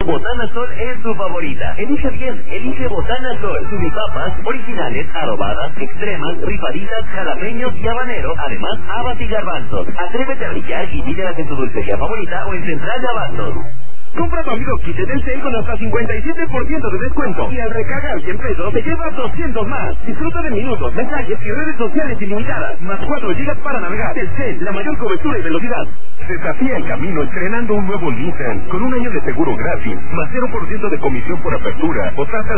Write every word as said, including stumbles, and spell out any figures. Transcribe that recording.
Botana Sol es tu favorita. Elige bien, elige Botana Sol. Churipapas, originales, adobadas, extremas, rifaditas, jalapeños y habanero. Además, habas y garbanzos. Atrévete a brillar y pídelas en tu dulcería favorita o en Central de Abastos. Compra tu amigo Kit de Telcel con hasta cincuenta y siete por ciento de descuento. Y al recargar cien pesos, te llevas doscientos más. Disfruta de minutos, mensajes y redes sociales ilimitadas. Más cuatro gigas para navegar. Telcel, la mayor cobertura y velocidad. Desafía el camino estrenando un nuevo Nissan con un año de seguro gratis, más cero por ciento de comisión por apertura o tasa